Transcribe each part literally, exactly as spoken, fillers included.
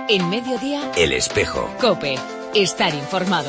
En Mediodía, El Espejo. COPE. Estar informado.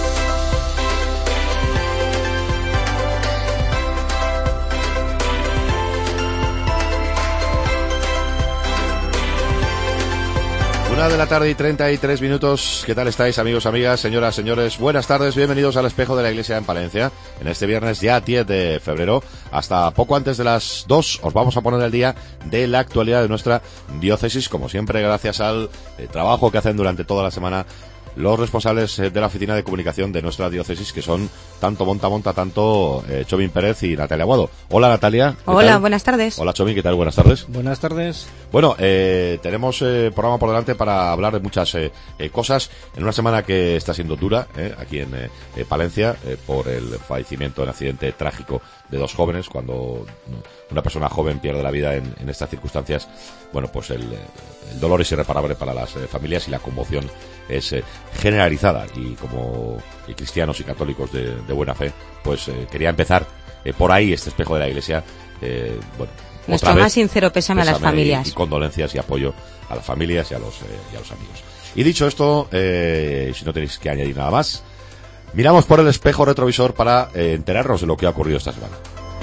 Una de la tarde y treinta y tres minutos. ¿Qué tal estáis, amigos, amigas, señoras, señores? Buenas tardes, bienvenidos al Espejo de la Iglesia en Palencia. En este viernes ya diez de febrero, hasta poco antes de las dos, os vamos a poner el día de la actualidad de nuestra diócesis, como siempre, gracias al eh, trabajo que hacen durante toda la semana los responsables de la oficina de comunicación de nuestra diócesis, que son tanto Monta Monta, tanto eh, Chomín Pérez y Natalia Aguado. Hola, Natalia. Hola, tal? Buenas tardes. Hola, Chomín, ¿qué tal? Buenas tardes. Buenas tardes. Bueno, eh, tenemos eh, programa por delante para hablar de muchas eh, eh, cosas en una semana que está siendo dura eh, aquí en eh, eh, Palencia eh, por el fallecimiento, el accidente trágico de dos jóvenes. Cuando una persona joven pierde la vida en, en estas circunstancias, bueno, pues el, el dolor es irreparable para las eh, familias y la conmoción es eh, generalizada. Y como eh, cristianos y católicos de, de buena fe, pues eh, quería empezar eh, por ahí este espejo de la Iglesia. Eh, bueno, Nuestro más sincero pésame, pésame a las familias. Y, y condolencias y apoyo a las familias y a los, eh, y a los amigos. Y dicho esto, eh, si no tenéis que añadir nada más, miramos por el espejo retrovisor para eh, enterarnos de lo que ha ocurrido esta semana.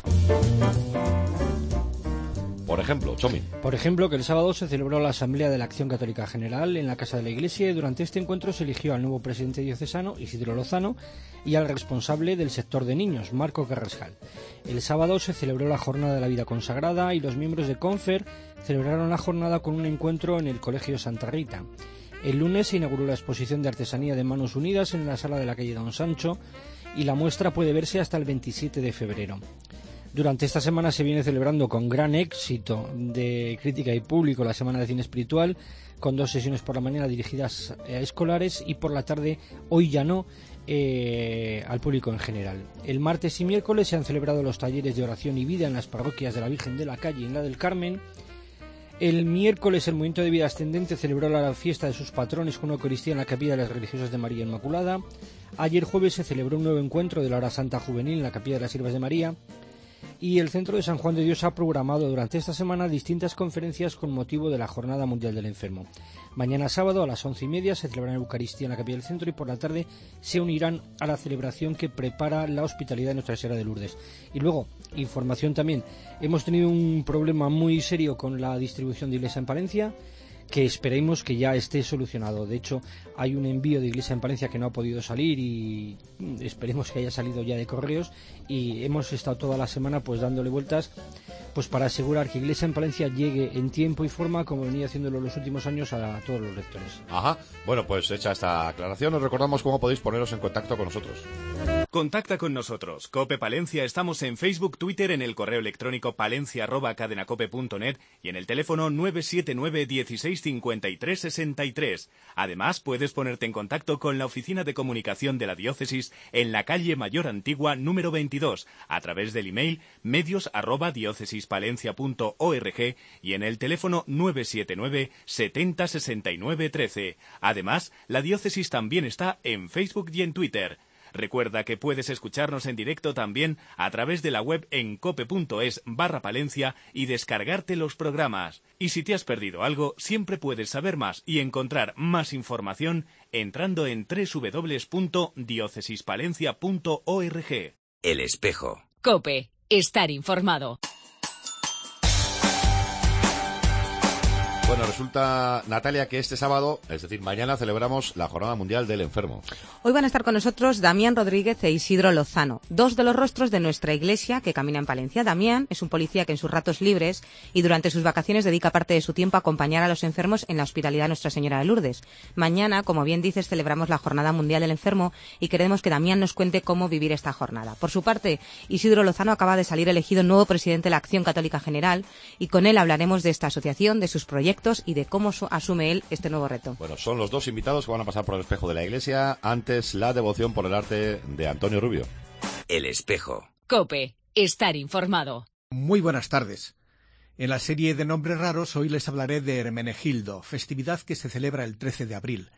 Por ejemplo, Chomín. Por ejemplo, que el sábado se celebró la Asamblea de la Acción Católica General en la Casa de la Iglesia y durante este encuentro se eligió al nuevo presidente diocesano, Isidro Lozano, y al responsable del sector de niños, Marco Carrascal. El sábado se celebró la Jornada de la Vida Consagrada y los miembros de Confer celebraron la jornada con un encuentro en el Colegio Santa Rita. El lunes se inauguró la exposición de artesanía de Manos Unidas en la sala de la calle Don Sancho y la muestra puede verse hasta el veintisiete de febrero. Durante esta semana se viene celebrando con gran éxito de crítica y público la Semana de Cine Espiritual, con dos sesiones por la mañana dirigidas a escolares y por la tarde, hoy ya no, eh, al público en general. El martes y miércoles se han celebrado los talleres de oración y vida en las parroquias de la Virgen de la Calle y en la del Carmen. El miércoles el Movimiento de Vida Ascendente celebró la fiesta de sus patrones con una Eucaristía en la Capilla de las Religiosas de María Inmaculada. Ayer jueves se celebró un nuevo encuentro de la Hora Santa Juvenil en la Capilla de las Siervas de María. Y el Centro de San Juan de Dios ha programado durante esta semana distintas conferencias con motivo de la Jornada Mundial del Enfermo. Mañana sábado a las once y media se celebrará la Eucaristía en la Capilla del Centro y por la tarde se unirán a la celebración que prepara la Hospitalidad de Nuestra Señora de Lourdes. Y luego, información también, hemos tenido un problema muy serio con la distribución de Iglesia en Palencia, que esperemos que ya esté solucionado. De hecho, hay un envío de Iglesia en Palencia que no ha podido salir y esperemos que haya salido ya de correos, y hemos estado toda la semana pues dándole vueltas pues para asegurar que Iglesia en Palencia llegue en tiempo y forma, como venía haciéndolo los últimos años, a todos los lectores. Ajá. Bueno, pues hecha esta aclaración, os recordamos cómo podéis poneros en contacto con nosotros. Contacta con nosotros. COPE Palencia, estamos en Facebook, Twitter, en el correo electrónico palencia arroba cadenacope punto net y en el teléfono nueve siete nueve dieciséis cincuenta y tres sesenta y tres. Además, puedes ponerte en contacto con la Oficina de Comunicación de la Diócesis en la calle Mayor Antigua número veintidós, a través del email medios arroba diócesispalencia punto org y en el teléfono nueve siete nueve setenta sesenta y nueve trece. Además, la Diócesis también está en Facebook y en Twitter. Recuerda que puedes escucharnos en directo también a través de la web en cope.es barra Palencia y descargarte los programas. Y si te has perdido algo, siempre puedes saber más y encontrar más información entrando en doble u doble u doble u punto diócesispalencia punto org. El Espejo. COPE. Estar informado. Bueno, resulta, Natalia, que este sábado, es decir, mañana, celebramos la Jornada Mundial del Enfermo. Hoy van a estar con nosotros Damián Rodríguez e Isidro Lozano, dos de los rostros de nuestra iglesia que camina en Palencia. Damián es un policía que en sus ratos libres y durante sus vacaciones dedica parte de su tiempo a acompañar a los enfermos en la Hospitalidad Nuestra Señora de Lourdes. Mañana, como bien dices, celebramos la Jornada Mundial del Enfermo y queremos que Damián nos cuente cómo vivir esta jornada. Por su parte, Isidro Lozano acaba de salir elegido nuevo presidente de la Acción Católica General y con él hablaremos de esta asociación, de sus proyectos y de cómo asume él este nuevo reto. Bueno, son los dos invitados que van a pasar por el espejo de la Iglesia. Antes, la devoción por el arte de Antonio Rubio. El Espejo. COPE. Estar informado. Muy buenas tardes. En la serie de nombres raros hoy les hablaré de Hermenegildo, festividad que se celebra el trece de abril.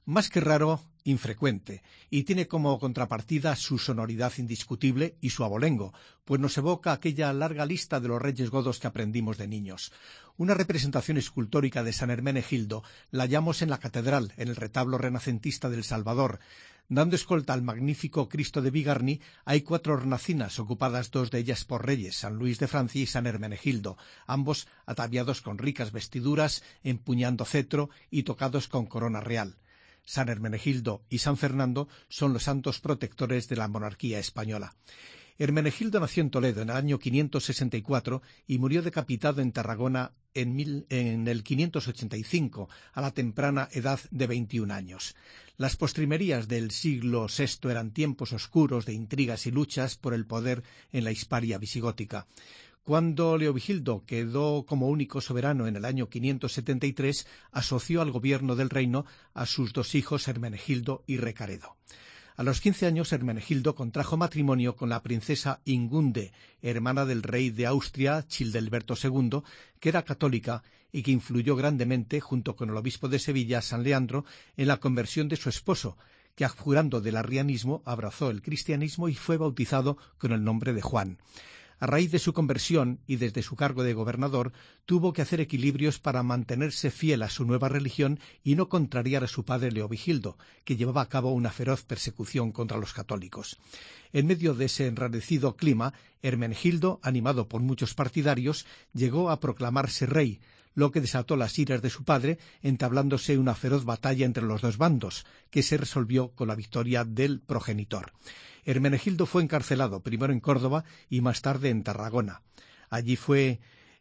Más que raro, infrecuente, y tiene como contrapartida su sonoridad indiscutible y su abolengo, pues nos evoca aquella larga lista de los reyes godos que aprendimos de niños. Una representación escultórica de San Hermenegildo la hallamos en la catedral, en el retablo renacentista del Salvador. Dando escolta al magnífico Cristo de Bigarny, hay cuatro hornacinas, ocupadas dos de ellas por reyes, San Luis de Francia y San Hermenegildo, ambos ataviados con ricas vestiduras, empuñando cetro y tocados con corona real. San Hermenegildo y San Fernando son los santos protectores de la monarquía española. Hermenegildo nació en Toledo en el año quinientos sesenta y cuatro y murió decapitado en Tarragona en, mil, en el quinientos ochenta y cinco, a la temprana edad de veintiún años. Las postrimerías del siglo sexto eran tiempos oscuros de intrigas y luchas por el poder en la Hispalia visigótica. Cuando Leovigildo quedó como único soberano en el año quinientos setenta y tres, asoció al gobierno del reino a sus dos hijos Hermenegildo y Recaredo. A los quince años, Hermenegildo contrajo matrimonio con la princesa Ingunde, hermana del rey de Austria, Childeberto segundo, que era católica y que influyó grandemente, junto con el obispo de Sevilla, San Leandro, en la conversión de su esposo, que abjurando del arrianismo abrazó el cristianismo y fue bautizado con el nombre de Juan. A raíz de su conversión y desde su cargo de gobernador, tuvo que hacer equilibrios para mantenerse fiel a su nueva religión y no contrariar a su padre Leovigildo, que llevaba a cabo una feroz persecución contra los católicos. En medio de ese enrarecido clima, Hermenegildo, animado por muchos partidarios, llegó a proclamarse rey, lo que desató las iras de su padre, entablándose una feroz batalla entre los dos bandos, que se resolvió con la victoria del progenitor. Hermenegildo fue encarcelado, primero en Córdoba y más tarde en Tarragona. Allí fue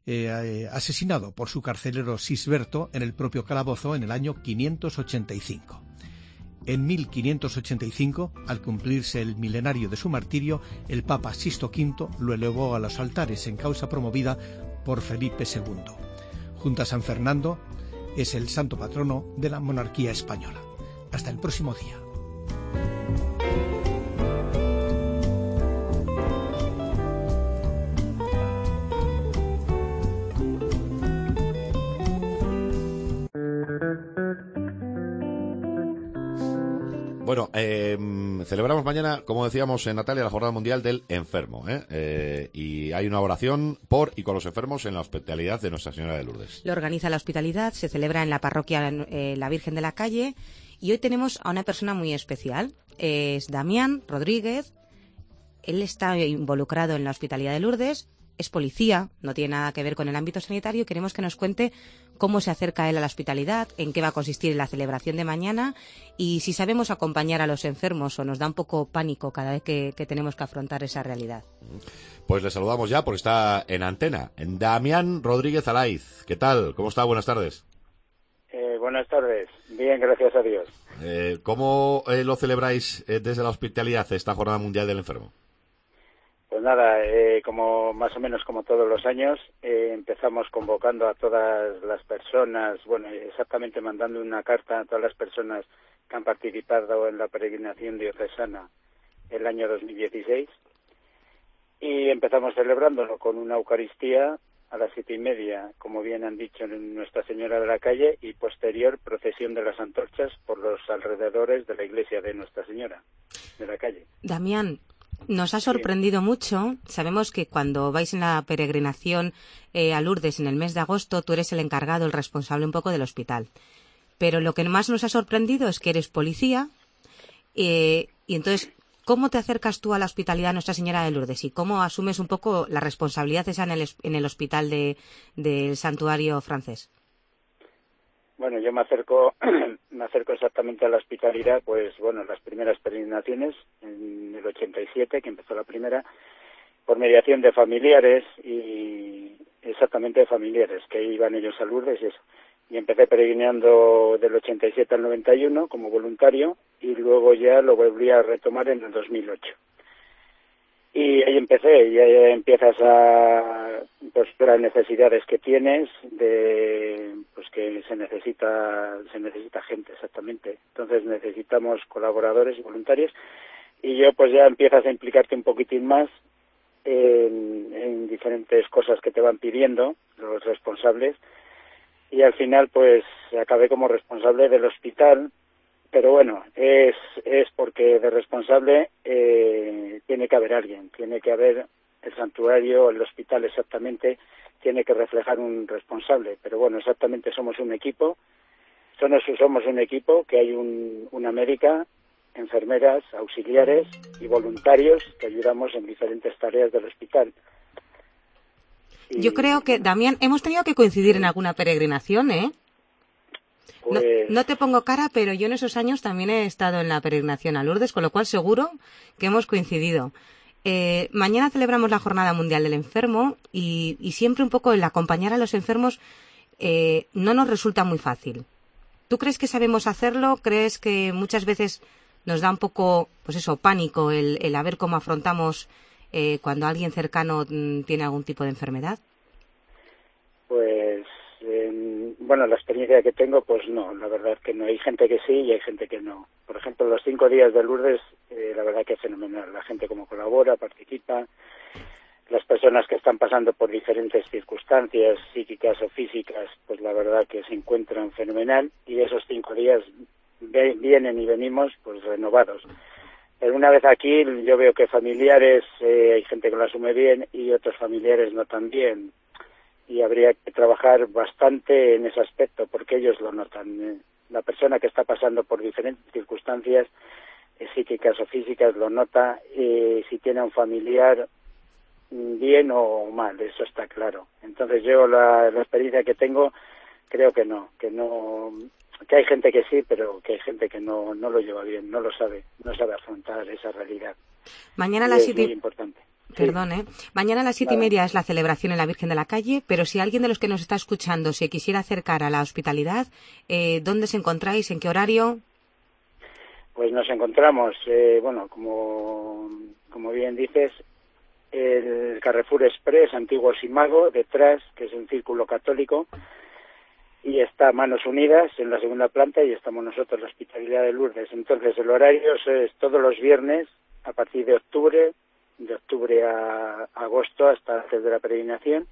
eh, asesinado por su carcelero Sisberto en el propio calabozo en el año quinientos ochenta y cinco. En mil quinientos ochenta y cinco, al cumplirse el milenario de su martirio, el Papa Sixto quinto lo elevó a los altares en causa promovida por Felipe segundo. Junto a San Fernando, es el santo patrono de la monarquía española. Hasta el próximo día. Bueno, eh, celebramos mañana, como decíamos en Natalia, la Jornada Mundial del Enfermo, ¿eh? Eh, y hay una oración por y con los enfermos en la hospitalidad de Nuestra Señora de Lourdes. Lo organiza la hospitalidad, se celebra en la parroquia eh, La Virgen de la Calle, y hoy tenemos a una persona muy especial. Es Damián Rodríguez. Él está involucrado en la hospitalidad de Lourdes, es policía, no tiene nada que ver con el ámbito sanitario, y queremos que nos cuente cómo se acerca él a la hospitalidad, en qué va a consistir la celebración de mañana y si sabemos acompañar a los enfermos o nos da un poco pánico cada vez que, que tenemos que afrontar esa realidad. Pues le saludamos ya porque está en antena. En Damián Rodríguez Alaiz. ¿Qué tal? ¿Cómo está? Buenas tardes. Eh, buenas tardes. Bien, gracias a Dios. Eh, ¿Cómo eh, lo celebráis eh, desde la hospitalidad esta Jornada Mundial del Enfermo? Pues nada, eh, como más o menos como todos los años, eh, empezamos convocando a todas las personas, bueno, exactamente mandando una carta a todas las personas que han participado en la peregrinación diocesana el año dos mil dieciséis, y empezamos celebrándolo con una Eucaristía a las siete y media, como bien han dicho, en Nuestra Señora de la Calle, y posterior procesión de las antorchas por los alrededores de la iglesia de Nuestra Señora de la Calle. Damián, nos ha sorprendido sí. mucho. Sabemos que cuando vais en la peregrinación eh, a Lourdes en el mes de agosto, tú eres el encargado, el responsable un poco del hospital. Pero lo que más nos ha sorprendido es que eres policía eh, y entonces, ¿cómo te acercas tú a la hospitalidad de Nuestra Señora de Lourdes y cómo asumes un poco la responsabilidad esa en el, en el hospital de, del santuario francés? Bueno, yo me acerco me acerco exactamente a la hospitalidad, pues bueno, las primeras peregrinaciones, en el ochenta y siete, que empezó la primera, por mediación de familiares, y exactamente de familiares, que iban ellos a Lourdes y eso. Y empecé peregrinando del ochenta y siete al noventa y uno como voluntario, y luego ya lo volví a retomar en el dos mil ocho. Y ahí empecé, y ahí empiezas a, pues, las necesidades que tienes, de, pues que se necesita, se necesita gente, exactamente. Entonces necesitamos colaboradores y voluntarios, y yo pues ya empiezas a implicarte un poquitín más en, en diferentes cosas que te van pidiendo los responsables, y al final pues acabé como responsable del hospital, pero bueno, es, es porque de responsable eh, tiene que haber alguien, tiene que haber el santuario, el hospital exactamente, tiene que reflejar un responsable, pero bueno, exactamente somos un equipo, somos, somos un equipo que hay un, una médica, enfermeras, auxiliares y voluntarios que ayudamos en diferentes tareas del hospital. Y, Yo creo que, Damián, hemos tenido que coincidir en alguna peregrinación, ¿eh? pues, no, no te pongo cara, pero yo en esos años también he estado en la peregrinación a Lourdes, con lo cual seguro que hemos coincidido. Eh, mañana celebramos la Jornada Mundial del Enfermo y, y siempre un poco el acompañar a los enfermos eh, no nos resulta muy fácil. ¿Tú crees que sabemos hacerlo? ¿Crees que muchas veces nos da un poco, pues eso, pánico el, el a ver cómo afrontamos eh, cuando alguien cercano mm, tiene algún tipo de enfermedad? Pues, eh, bueno, la experiencia que tengo, pues no, la verdad que no. Hay gente que sí y hay gente que no. Por ejemplo, los cinco días de Lourdes, eh, la verdad que es fenomenal. La gente como colabora, participa. Las personas que están pasando por diferentes circunstancias psíquicas o físicas, pues la verdad que se encuentran fenomenal. Y esos cinco días ve, vienen y venimos pues renovados. Pero una vez aquí yo veo que familiares, eh, hay gente que lo asume bien y otros familiares no tan bien. Y habría que trabajar bastante en ese aspecto porque ellos lo notan. La persona que está pasando por diferentes circunstancias eh, psíquicas o físicas lo nota, y si tiene un familiar bien o mal, eso está claro. Entonces yo la, la experiencia que tengo creo que no, que no, que hay gente que sí, pero que hay gente que no, no lo lleva bien, no lo sabe, no sabe afrontar esa realidad. Mañana a y las es siete... muy importante. Perdón, ¿eh? Mañana a las siete y media es la celebración en la Virgen de la Calle, pero si alguien de los que nos está escuchando se quisiera acercar a la hospitalidad, eh, ¿dónde se encontráis? ¿En qué horario? Pues nos encontramos, eh, bueno, como, como bien dices, el Carrefour Express, antiguo Simago, detrás, que es un círculo católico, y está Manos Unidas en la segunda planta y estamos nosotros, la Hospitalidad de Lourdes. Entonces el horario es todos los viernes a partir de octubre, de octubre a agosto hasta antes de la peregrinación,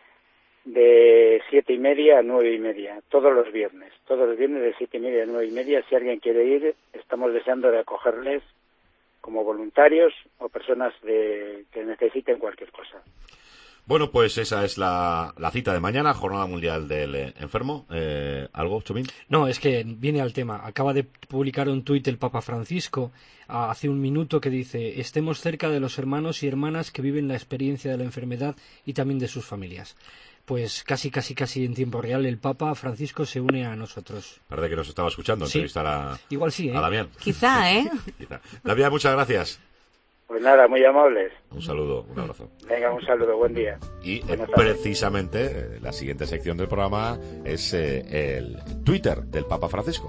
de siete y media a nueve y media, todos los viernes, todos los viernes de siete y media a nueve y media. Si alguien quiere ir, estamos deseando de acogerles como voluntarios o personas de, que necesiten cualquier cosa. Bueno, pues esa es la, la cita de mañana, Jornada Mundial del eh, Enfermo. Eh, ¿Algo, Chomín? No, es que viene al tema. Acaba de publicar un tuit el Papa Francisco hace un minuto que dice: estemos cerca de los hermanos y hermanas que viven la experiencia de la enfermedad y también de sus familias. Pues casi, casi, casi en tiempo real el Papa Francisco se une a nosotros. Parece que nos estaba escuchando Sí. entrevistar a, Igual sí, ¿eh? a Damián. Quizá, ¿eh? Quizá. Damián, muchas gracias. Pues nada, muy amables. Un saludo, un abrazo. Venga, un saludo, buen día. Y eh, Buenas tardes. precisamente eh, la siguiente sección del programa es eh, el Twitter del Papa Francisco.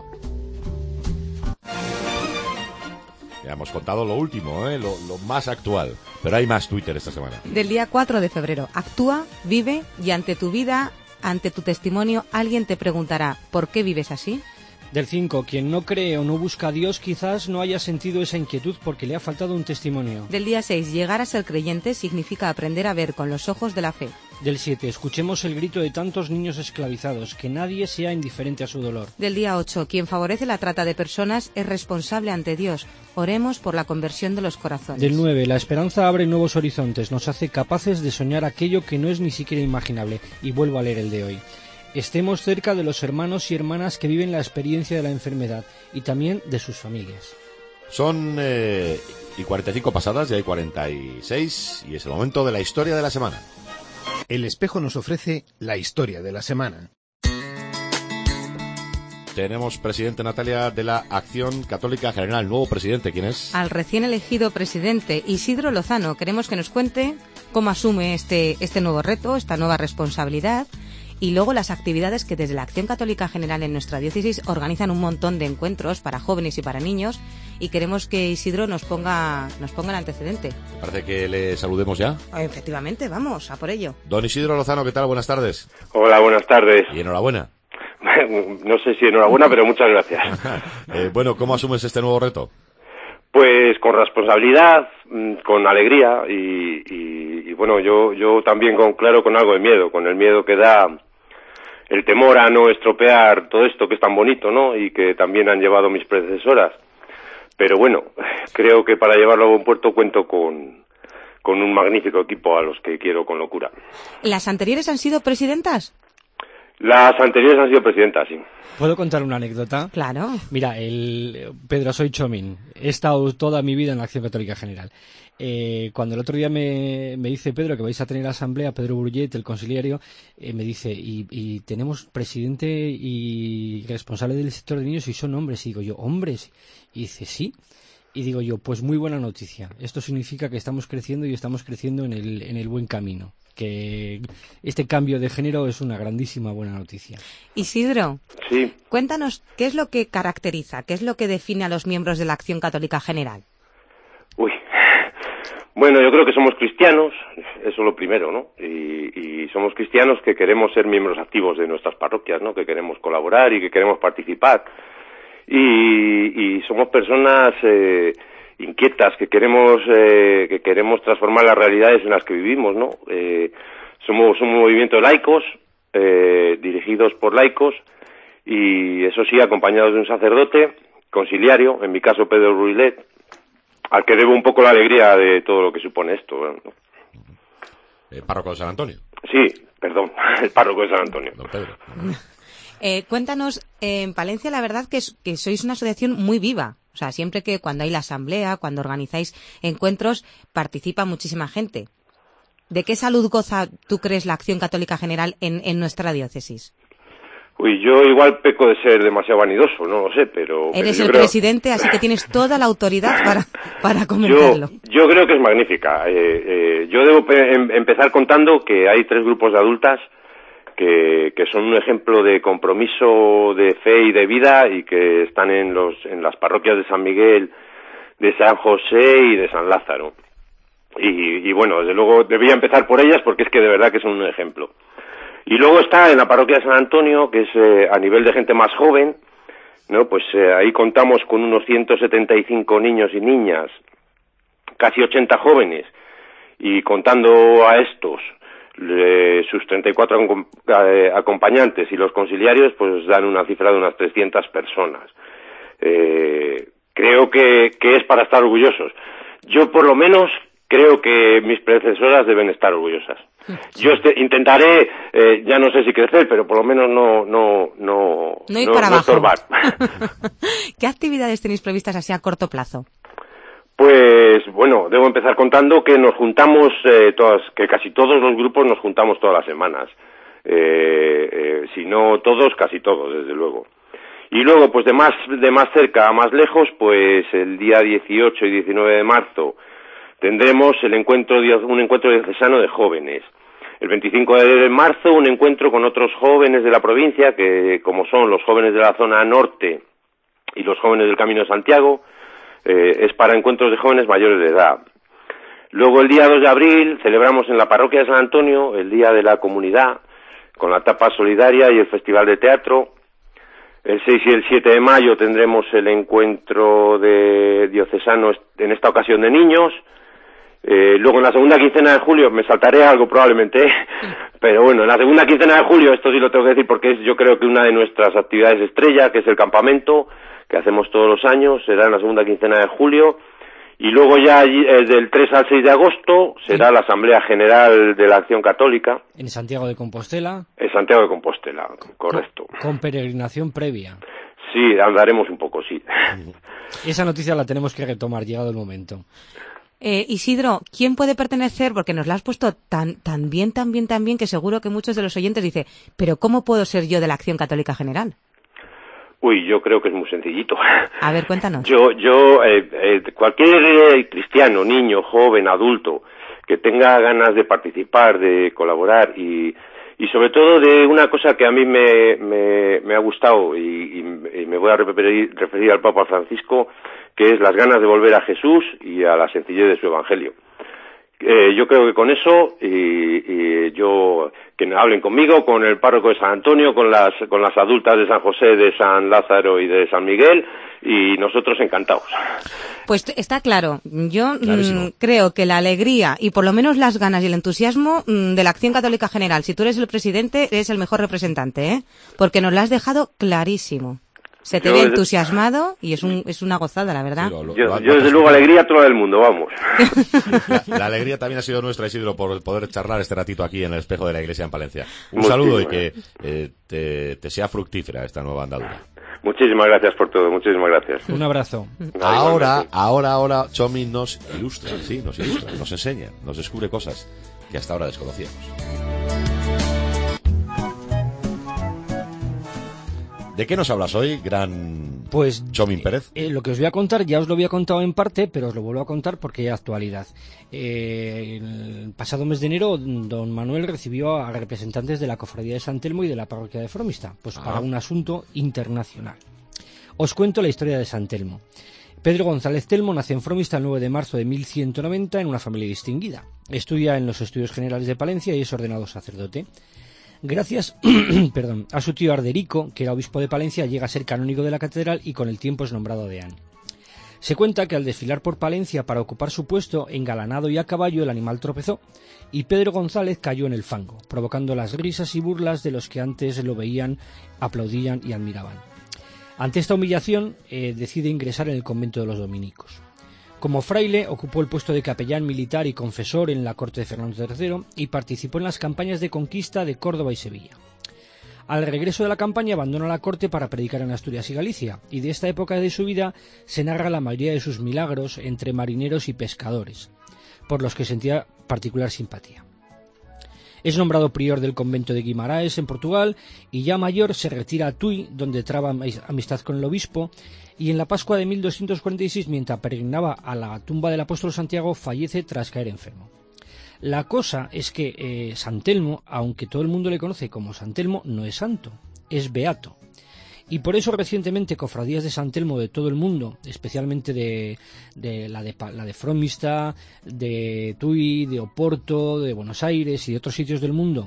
Ya hemos contado lo último, ¿eh? lo, lo más actual, pero hay más Twitter esta semana. Del día cuatro de febrero. Actúa, vive y ante tu vida, ante tu testimonio, alguien te preguntará ¿por qué vives así? Del cinco, quien no cree o no busca a Dios quizás no haya sentido esa inquietud porque le ha faltado un testimonio. Del día seis, llegar a ser creyente significa aprender a ver con los ojos de la fe. Del siete, escuchemos el grito de tantos niños esclavizados, que nadie sea indiferente a su dolor. Del día ocho, quien favorece la trata de personas es responsable ante Dios. Oremos por la conversión de los corazones. Del nueve, la esperanza abre nuevos horizontes, nos hace capaces de soñar aquello que no es ni siquiera imaginable. Y vuelvo a leer el de hoy. Estemos cerca de los hermanos y hermanas que viven la experiencia de la enfermedad y también de sus familias. Son eh, y cuarenta y cinco pasadas, ya hay cuarenta y seis, y es el momento de la historia de la semana. El espejo nos ofrece la historia de la semana. Tenemos presidente, Natalia, de la Acción Católica General, nuevo presidente. ¿Quién es? Al recién elegido presidente Isidro Lozano. Queremos que nos cuente cómo asume este, este nuevo reto, esta nueva responsabilidad. Y luego las actividades que desde la Acción Católica General en nuestra diócesis organizan un montón de encuentros para jóvenes y para niños, y queremos que Isidro nos ponga nos ponga el antecedente. Parece que le saludemos ya. Efectivamente, vamos, a por ello. Don Isidro Lozano, ¿qué tal? Buenas tardes. Hola, buenas tardes. Y enhorabuena. No sé si enhorabuena, pero muchas gracias. eh, bueno, ¿cómo asumes este nuevo reto? Pues con responsabilidad, con alegría y, y, y bueno, yo yo también con claro con algo de miedo, con el miedo que da el temor a no estropear todo esto que es tan bonito, ¿no? Y que también han llevado mis predecesoras. Pero bueno, creo que para llevarlo a buen puerto cuento con, con un magnífico equipo a los que quiero con locura. ¿Las anteriores han sido presidentas? Las anteriores han sido presidentas, sí. ¿Puedo contar una anécdota? Claro. Mira, el Pedro, soy Chomín. He estado toda mi vida en la Acción Católica General. Eh, cuando el otro día me, me dice Pedro que vais a tener asamblea, Pedro Burullet, el consiliario, eh, me dice, y, y tenemos presidente y responsable del sector de niños y son hombres. Y digo yo, ¿hombres? Y dice, sí. Y digo yo, pues muy buena noticia. Esto significa que estamos creciendo y estamos creciendo en el, en el buen camino. Que este cambio de género es una grandísima buena noticia. Isidro, sí. Cuéntanos, ¿qué es lo que caracteriza, qué es lo que define a los miembros de la Acción Católica General? Uy, bueno, yo creo que somos cristianos, eso es lo primero, ¿no? Y, y somos cristianos que queremos ser miembros activos de nuestras parroquias, ¿no? Que queremos colaborar y que queremos participar. Y, y somos personas eh, inquietas, que queremos eh, que queremos transformar las realidades en las que vivimos, ¿no? Eh, somos un movimiento de laicos, eh, dirigidos por laicos, y eso sí, acompañados de un sacerdote conciliario, en mi caso Pedro Ruilet, al que debo un poco la alegría de todo lo que supone esto, ¿no? ¿El párroco de San Antonio? Sí, perdón, el párroco de San Antonio. Don Pedro. Eh, cuéntanos, eh, en Palencia la verdad que, es, que sois una asociación muy viva. O sea, siempre que cuando hay la asamblea, cuando organizáis encuentros, participa muchísima gente. ¿De qué salud goza, tú crees, la Acción Católica General en, en nuestra diócesis? Uy, yo igual peco de ser demasiado vanidoso, no lo sé, pero... Eres pero el creo... presidente, así que tienes toda la autoridad para, para comentarlo. Yo, yo creo que es magnífica. Eh, eh, yo debo em, empezar contando que hay tres grupos de adultas que, que son un ejemplo de compromiso, de fe y de vida, y que están en, los, en las parroquias de San Miguel, de San José y de San Lázaro. Y, y bueno, desde luego debía empezar por ellas porque es que de verdad que son un ejemplo. Y luego está en la parroquia de San Antonio, que es eh, a nivel de gente más joven, ¿no? Pues eh, ahí contamos con unos ciento setenta y cinco niños y niñas, casi ochenta jóvenes, y contando a estos, eh, sus treinta y cuatro eh, acompañantes y los conciliarios, pues dan una cifra de unas trescientas personas. Eh, creo que, que es para estar orgullosos. Yo por lo menos creo que mis predecesoras deben estar orgullosas. Yo este, intentaré, eh, ya no sé si crecer, pero por lo menos no no no no ir no, para no abajo. estorbar. ¿Qué actividades tenéis previstas así a corto plazo? Pues bueno, debo empezar contando que nos juntamos eh, todas, que casi todos los grupos nos juntamos todas las semanas. Eh, eh, si no todos, casi todos, desde luego. Y luego, pues de más de más cerca a más lejos, pues el día dieciocho y diecinueve de marzo tendremos el encuentro un encuentro diocesano de jóvenes. El veinticinco de marzo un encuentro con otros jóvenes de la provincia, que como son los jóvenes de la zona norte y los jóvenes del Camino de Santiago, eh, es para encuentros de jóvenes mayores de edad. Luego el día dos de abril celebramos en la parroquia de San Antonio el Día de la Comunidad, con la tapa solidaria y el Festival de Teatro. El seis y el siete de mayo tendremos el encuentro de diocesano, en esta ocasión de niños. Eh, luego en la segunda quincena de julio, me saltaré algo probablemente, ¿eh? Pero bueno, en la segunda quincena de julio, esto sí lo tengo que decir porque es yo creo que una de nuestras actividades estrella, que es el campamento, que hacemos todos los años, será en la segunda quincena de julio, y luego ya eh, del tres al seis de agosto será la Asamblea General de la Acción Católica. En Santiago de Compostela. En Santiago de Compostela, correcto. Con, con peregrinación previa. Sí, andaremos un poco, sí. Esa noticia la tenemos que retomar, llegado el momento. Eh, Isidro, ¿quién puede pertenecer? Porque nos la has puesto tan, tan bien, tan bien, tan bien, que seguro que muchos de los oyentes dicen, pero ¿cómo puedo ser yo de la Acción Católica General? Uy, yo creo que es muy sencillito. A ver, cuéntanos. Yo, yo, eh, eh, cualquier eh, cristiano, niño, joven, adulto, que tenga ganas de participar, de colaborar y, y sobre todo de una cosa que a mí me, me, me ha gustado y, y, y me voy a referir, referir al Papa Francisco, que es las ganas de volver a Jesús y a la sencillez de su Evangelio. Eh, yo creo que con eso, y, y yo, que hablen conmigo, con el párroco de San Antonio, con las, con las adultas de San José, de San Lázaro y de San Miguel, y nosotros encantados. Pues está claro. Yo mmm, creo que la alegría y por lo menos las ganas y el entusiasmo mmm, de la Acción Católica General, si tú eres el presidente, eres el mejor representante, ¿eh? Porque nos lo has dejado clarísimo. Se te yo ve desde... entusiasmado y es un es una gozada, la verdad. Sí, lo, lo, yo, lo, yo lo, desde luego alegría a todo el mundo, vamos. La, la alegría también ha sido nuestra, Isidro, por poder charlar este ratito aquí en el espejo de la iglesia en Palencia. Un Muchísimas saludo y que eh, te, te sea fructífera esta nueva andadura. Muchísimas gracias por todo, muchísimas gracias. Un abrazo. Ahora, ahora, ahora, Chomi nos ilustra, sí, nos ilustra, nos enseña, nos descubre cosas que hasta ahora desconocíamos. ¿De qué nos hablas hoy, gran pues, Chomín Pérez? Eh, lo que os voy a contar, ya os lo había contado en parte, pero os lo vuelvo a contar porque hay actualidad. Eh, el pasado mes de enero, don Manuel recibió a representantes de la Cofradía de San Telmo y de la Parroquia de Fromista, pues ah. para un asunto internacional. Os cuento la historia de San Telmo. Pedro González Telmo nace en Fromista el nueve de marzo de mil ciento noventa en una familia distinguida. Estudia en los Estudios Generales de Palencia y es ordenado sacerdote. Gracias perdón, a su tío Arderico, que era obispo de Palencia, llega a ser canónigo de la catedral y con el tiempo es nombrado deán. Se cuenta que al desfilar por Palencia para ocupar su puesto, engalanado y a caballo, el animal tropezó y Pedro González cayó en el fango, provocando las risas y burlas de los que antes lo veían, aplaudían y admiraban. Ante esta humillación, eh, decide ingresar en el convento de los dominicos. Como fraile, ocupó el puesto de capellán militar y confesor en la corte de Fernando tercero y participó en las campañas de conquista de Córdoba y Sevilla. Al regreso de la campaña abandona la corte para predicar en Asturias y Galicia, y de esta época de su vida se narra la mayoría de sus milagros entre marineros y pescadores, por los que sentía particular simpatía. Es nombrado prior del convento de Guimaraes en Portugal y ya mayor se retira a Tui, donde traba amistad con el obispo, y en la Pascua de mil doscientos cuarenta y seis, mientras peregrinaba a la tumba del apóstol Santiago, fallece tras caer enfermo. La cosa es que eh, San Telmo, aunque todo el mundo le conoce como San Telmo, no es santo, es beato. Y por eso recientemente cofradías de San Telmo de todo el mundo, especialmente de, de, la, de la de Fromista, de Tui, de Oporto, de Buenos Aires y de otros sitios del mundo,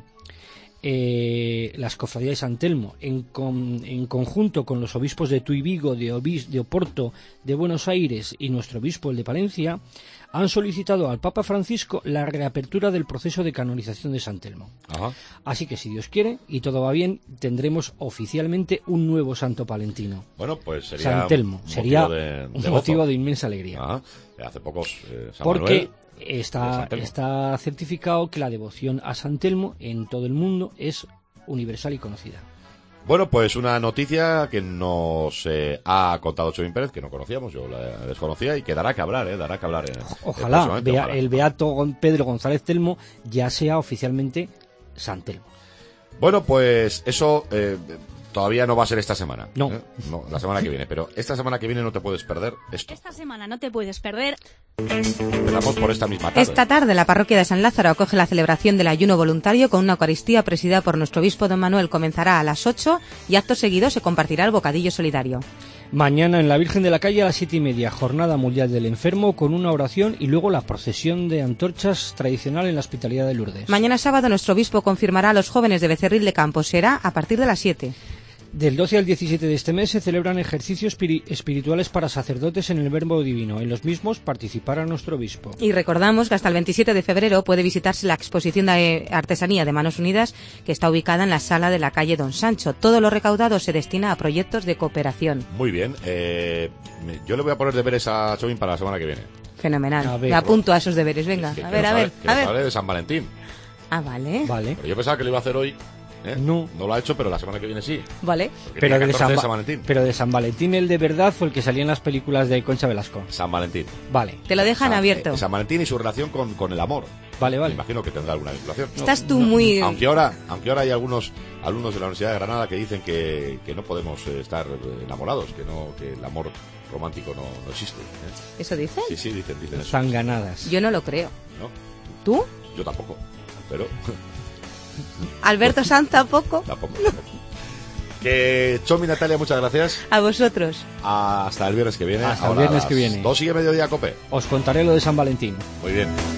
eh, las cofradías de San Telmo, en, con, en conjunto con los obispos de Tui Vigo, de, Obis, de Oporto, de Buenos Aires y nuestro obispo, el de Palencia, han solicitado al Papa Francisco la reapertura del proceso de canonización de San Telmo. Ajá. Así que si Dios quiere y todo va bien, tendremos oficialmente un nuevo santo palentino. Bueno, pues sería San Telmo. Un sería de, de un gozo. motivo de inmensa alegría. Ajá. Hace pocos eh, San Porque Manuel, está, está certificado que la devoción a San Telmo en todo el mundo es universal y conocida. Bueno, pues una noticia que nos eh, ha contado Chomín Pérez, que no conocíamos, yo la desconocía, y que dará que hablar, ¿eh? Dará que hablar. Eh, ojalá, eh, vea, ojalá el beato Pedro González Telmo ya sea oficialmente San Telmo. Bueno, pues eso eh, todavía no va a ser esta semana. No. ¿eh? No, la semana que viene, pero esta semana que viene no te puedes perder esto. Esta semana no te puedes perder. Empezamos por esta misma tarde. Esta tarde la parroquia de San Lázaro acoge la celebración del ayuno voluntario con una Eucaristía presidida por nuestro obispo don Manuel. Comenzará a las ocho y acto seguido se compartirá el bocadillo solidario. Mañana en la Virgen de la Calle a las siete y media, jornada mundial del enfermo con una oración y luego la procesión de antorchas tradicional en la Hospitalidad de Lourdes. Mañana sábado nuestro obispo confirmará a los jóvenes de Becerril de Campos. Será a partir de las siete. Del doce al diecisiete de este mes se celebran ejercicios espirituales para sacerdotes en el Verbo Divino. En los mismos participará nuestro obispo. Y recordamos que hasta el veintisiete de febrero puede visitarse la exposición de artesanía de Manos Unidas, que está ubicada en la sala de la calle Don Sancho. Todo lo recaudado se destina a proyectos de cooperación. Muy bien. Eh, yo le voy a poner deberes a Chomín para la semana que viene. Fenomenal. Me apunto a esos deberes. Venga, que, que, a que ver, a sabe, ver. Que a nos ver. hable de San Valentín. Ah, vale. Vale. Pero yo pensaba que lo iba a hacer hoy. ¿Eh? No. No lo ha hecho, pero la semana que viene sí. Vale. Pero de, San de San Valentín. pero de San Valentín el de verdad fue el que salía en las películas de Concha Velasco. San Valentín. Vale. Te lo dejan San, abierto. Eh, San Valentín y su relación con, con el amor. Vale, vale. Me imagino que tendrá alguna vinculación. Estás tú no, muy... Aunque ahora, aunque ahora hay algunos alumnos de la Universidad de Granada que dicen que, que no podemos eh, estar enamorados, que no que el amor romántico no, no existe. ¿eh? ¿Eso dicen? Sí, sí, dicen, dicen eso. Están ganadas. Yo no lo creo. ¿No? ¿Tú? Yo tampoco, pero... Alberto Sanz tampoco. Tampoco. tampoco. Que Chomi, Natalia, muchas gracias. A vosotros. Hasta el viernes que viene. Hasta el viernes que viene. Dos y mediodía, Cope. Os contaré lo de San Valentín. Muy bien.